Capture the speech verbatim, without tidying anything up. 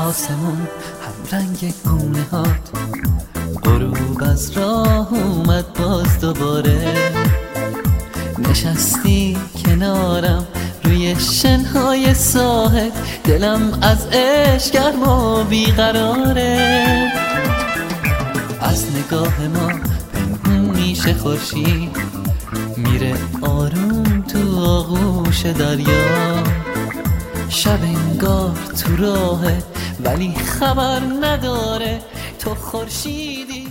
آسمون هم رنگ گونه هات، غروب از راه اومد باز دوباره. نشستی کنارم روی شنهای ساحل، دلم از عشق گرم و بیقراره. از نگاه ما پنهون میشه خورشید، میره آروم تو آغوش دریا. شب انگار تو راهه ولی خبر نداره تو خورشیدی.